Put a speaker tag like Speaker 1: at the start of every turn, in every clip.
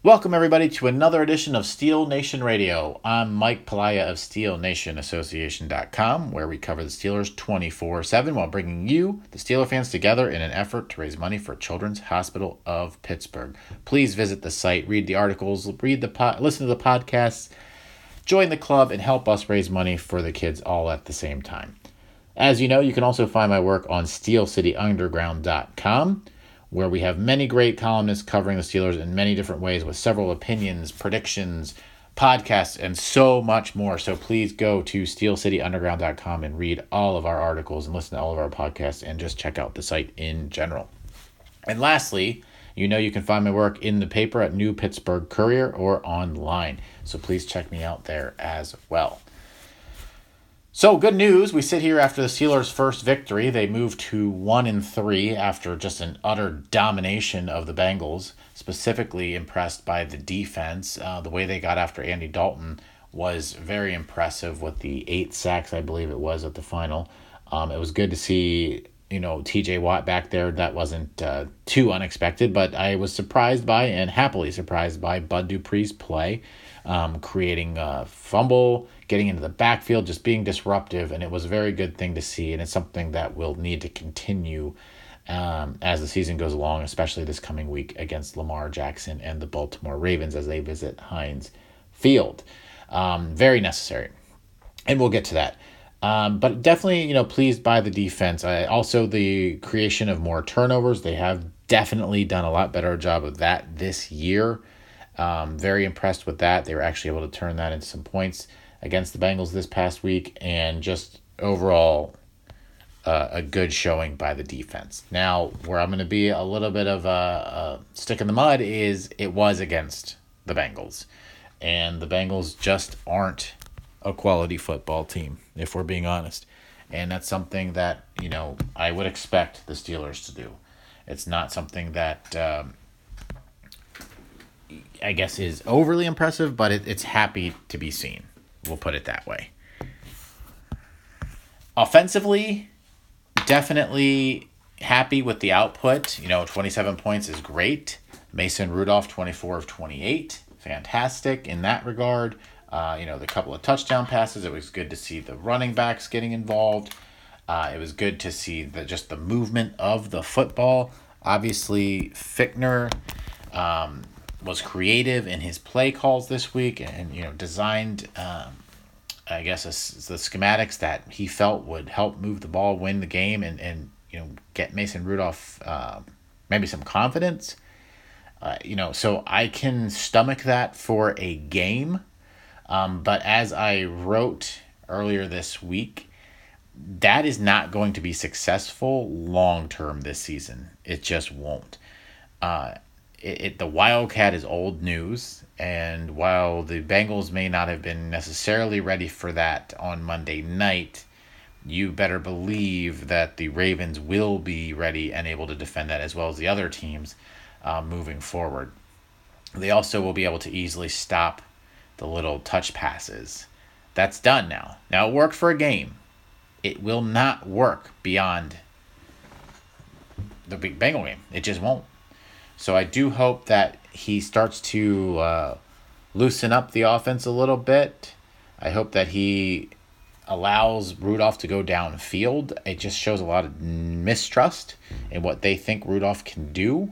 Speaker 1: Welcome, everybody, to another edition of Steel Nation Radio. I'm Mike Palaya of SteelNationAssociation.com, where we cover the Steelers 24/7 while bringing you, the Steeler fans, together in an effort to raise money for Children's Hospital of Pittsburgh. Please visit the site, read the articles, listen to the podcasts, join the club, and help us raise money for the kids all at the same time. As you know, you can also find my work on SteelCityUnderground.com, where we have many great columnists covering the Steelers in many different ways with several opinions, predictions, podcasts, and so much more. So please go to SteelCityUnderground.com and read all of our articles and listen to all of our podcasts and just check out the site in general. And lastly, you know you can find my work in the paper at New Pittsburgh Courier or online. So please check me out there as well. So good news, we sit here after the Steelers' first victory. They moved to 1-3 after just an utter domination of the Bengals. Specifically impressed by the defense. The way they got after Andy Dalton was very impressive with the 8 sacks, I believe it was, at the final. It was good to see, TJ Watt back there. That wasn't too unexpected, but I was surprised by and happily surprised by Bud Dupree's play. Creating a fumble, getting into the backfield, just being disruptive, and it was a very good thing to see, and it's something that will need to continue as the season goes along, especially this coming week against Lamar Jackson and the Baltimore Ravens as they visit Heinz Field. Very necessary, and we'll get to that. But definitely, pleased by the defense. Also, the creation of more turnovers. They have definitely done a lot better job of that this year. Very impressed with that. They were actually able to turn that into some points against the Bengals this past week, and just overall a good showing by the defense. Now, where I'm going to be a little bit of a stick in the mud is it was against the Bengals, and the Bengals just aren't a quality football team, if we're being honest. And that's something that, I would expect the Steelers to do. It's not something that I guess is overly impressive, but it's happy to be seen. We'll put it that way. Offensively, definitely happy with the output. 27 points is great. Mason Rudolph, 24 of 28. Fantastic in that regard. The couple of touchdown passes, it was good to see the running backs getting involved. It was good to see the movement of the football. Obviously, Fichtner was creative in his play calls this week and designed, the schematics that he felt would help move the ball, win the game, and get Mason Rudolph maybe some confidence. So I can stomach that for a game. But as I wrote earlier this week, that is not going to be successful long-term this season. It just won't. The Wildcat is old news, and while the Bengals may not have been necessarily ready for that on Monday night, you better believe that the Ravens will be ready and able to defend that as well as the other teams moving forward. They also will be able to easily stop the little touch passes. That's done now. Now, it worked for a game. It will not work beyond the big Bengal game. It just won't. So I do hope that he starts to loosen up the offense a little bit. I hope that he allows Rudolph to go downfield. It just shows a lot of mistrust in what they think Rudolph can do.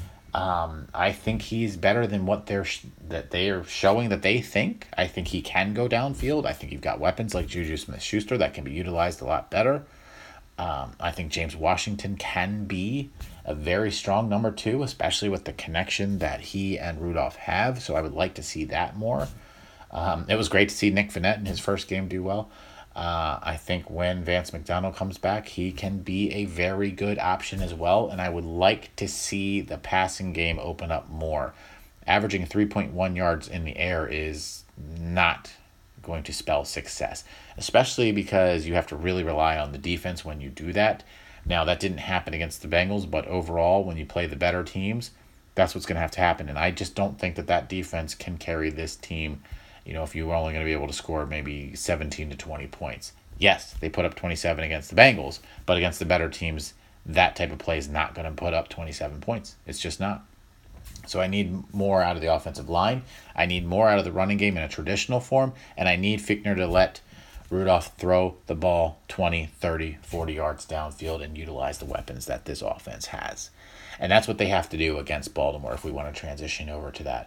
Speaker 1: I think he's better than what they are showing that they think. I think he can go downfield. I think you've got weapons like Juju Smith-Schuster that can be utilized a lot better. I think James Washington can be a very strong number 2, especially with the connection that he and Rudolph have. So I would like to see that more. It was great to see Nick Vannett in his first game do well. I think when Vance McDonald comes back, he can be a very good option as well. And I would like to see the passing game open up more. Averaging 3.1 yards in the air is not going to spell success, especially because you have to really rely on the defense when you do that. Now, that didn't happen against the Bengals, but overall, when you play the better teams, that's what's going to have to happen. And I just don't think that defense can carry this team, if you're only going to be able to score maybe 17 to 20 points. Yes, they put up 27 against the Bengals, but against the better teams, that type of play is not going to put up 27 points. It's just not. So I need more out of the offensive line. I need more out of the running game in a traditional form. And I need Fichtner to let Rudolph throw the ball 20, 30, 40 yards downfield and utilize the weapons that this offense has. And that's what they have to do against Baltimore if we want to transition over to that.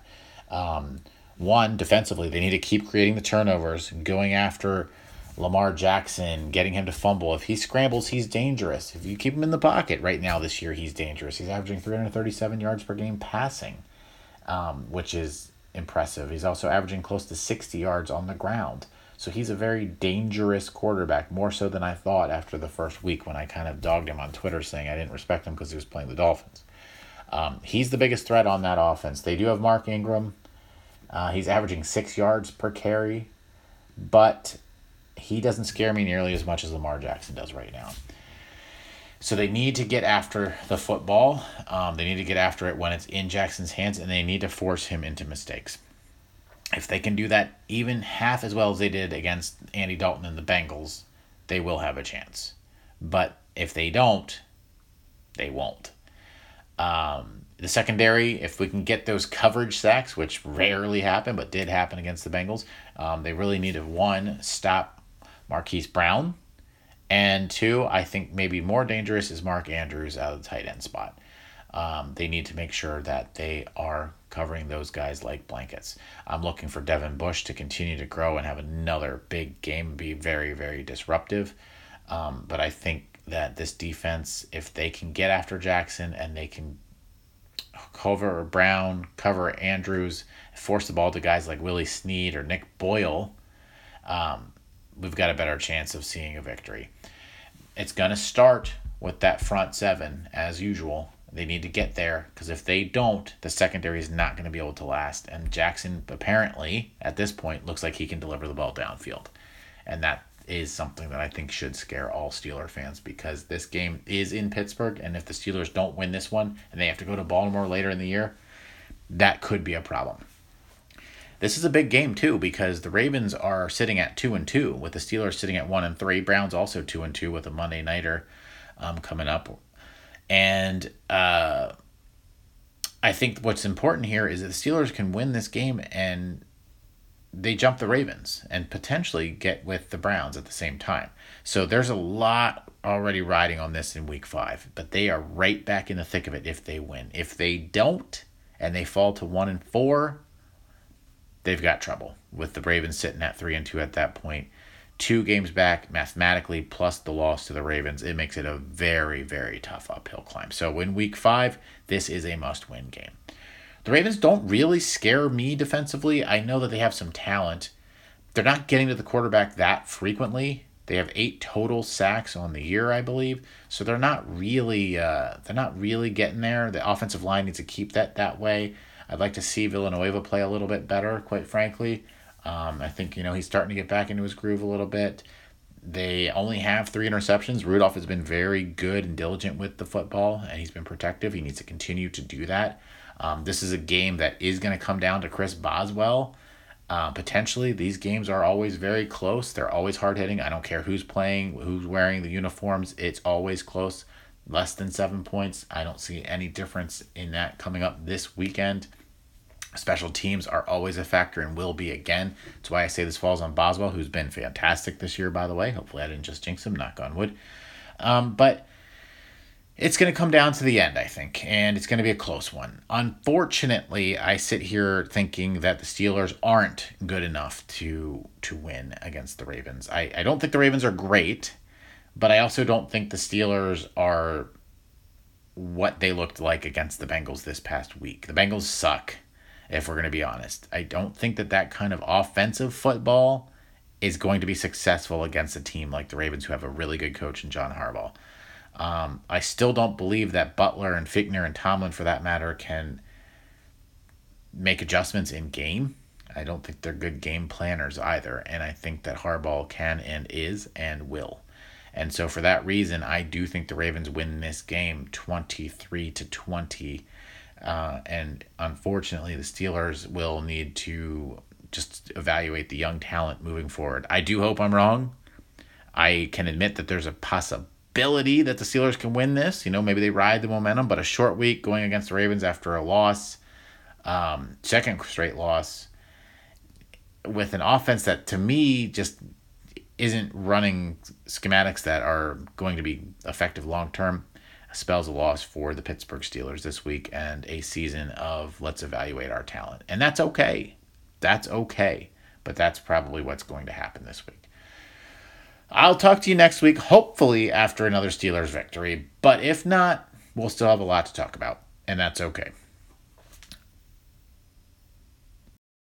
Speaker 1: One, defensively, they need to keep creating the turnovers, going after Lamar Jackson, getting him to fumble. If he scrambles, he's dangerous. If you keep him in the pocket right now this year, he's dangerous. He's averaging 337 yards per game passing, which is impressive. He's also averaging close to 60 yards on the ground. So he's a very dangerous quarterback, more so than I thought after the first week when I kind of dogged him on Twitter saying I didn't respect him because he was playing the Dolphins. He's the biggest threat on that offense. They do have Mark Ingram. He's averaging 6 yards per carry, but he doesn't scare me nearly as much as Lamar Jackson does right now. So they need to get after the football. They need to get after it when it's in Jackson's hands, and they need to force him into mistakes. If they can do that even half as well as they did against Andy Dalton and the Bengals, they will have a chance. But if they don't, they won't. The secondary, if we can get those coverage sacks, which rarely happen but did happen against the Bengals, they really need to, one, stop Marquise Brown, and two, I think maybe more dangerous is Mark Andrews out of the tight end spot. They need to make sure that they are covering those guys like blankets. I'm looking for Devin Bush to continue to grow and have another big game, be very, very disruptive. But I think that this defense, if they can get after Jackson and they can cover Brown, cover Andrews, force the ball to guys like Willie Snead or Nick Boyle, we've got a better chance of seeing a victory. It's going to start with that front seven, as usual. They need to get there, because if they don't, the secondary is not going to be able to last. And Jackson, apparently, at this point, looks like he can deliver the ball downfield. And that is something that I think should scare all Steeler fans, because this game is in Pittsburgh, and if the Steelers don't win this one, and they have to go to Baltimore later in the year, that could be a problem. This is a big game, too, because the Ravens are sitting at 2-2, with the Steelers sitting at 1-3. Browns also 2-2 with a Monday nighter coming up. And I think what's important here is that the Steelers can win this game and they jump the Ravens and potentially get with the Browns at the same time. So there's a lot already riding on this in Week 5, but they are right back in the thick of it if they win. If they don't and they fall to 1-4, they've got trouble, with the Ravens sitting at 3-2 at that point. 2 games back mathematically, plus the loss to the Ravens, it makes it a very, very tough uphill climb. So in Week 5, this is a must-win game. The Ravens don't really scare me defensively. I know that they have some talent. They're not getting to the quarterback that frequently. They have 8 total sacks on the year, I believe. So they're not really getting there. The offensive line needs to keep that way. I'd like to see Villanueva play a little bit better, quite frankly. I think, he's starting to get back into his groove a little bit. They only have 3 interceptions. Rudolph has been very good and diligent with the football, and he's been protective. He needs to continue to do that. This is a game that is going to come down to Chris Boswell. Potentially, these games are always very close. They're always hard-hitting. I don't care who's playing, who's wearing the uniforms. It's always close. Less than 7 points. I don't see any difference in that coming up this weekend. Special teams are always a factor and will be again. That's why I say this falls on Boswell, who's been fantastic this year, by the way. Hopefully I didn't just jinx him, knock on wood. But it's going to come down to the end, I think, and it's going to be a close one. Unfortunately, I sit here thinking that the Steelers aren't good enough to win against the Ravens. I don't think the Ravens are great, but I also don't think the Steelers are what they looked like against the Bengals this past week. The Bengals suck, if we're going to be honest. I don't think that kind of offensive football is going to be successful against a team like the Ravens, who have a really good coach in John Harbaugh. I still don't believe that Butler and Fichtner and Tomlin, for that matter, can make adjustments in game. I don't think they're good game planners either, and I think that Harbaugh can and is and will. And so for that reason, I do think the Ravens win this game 23-20. And unfortunately, the Steelers will need to just evaluate the young talent moving forward. I do hope I'm wrong. I can admit that there's a possibility that the Steelers can win this. Maybe they ride the momentum, but a short week going against the Ravens after a loss, Second straight loss with an offense that to me just isn't running schematics that are going to be effective long term. Spells a loss for the Pittsburgh Steelers this week and a season of let's evaluate our talent. And that's okay. That's okay. But that's probably what's going to happen this week. I'll talk to you next week, hopefully after another Steelers victory. But if not, we'll still have a lot to talk about. And that's okay.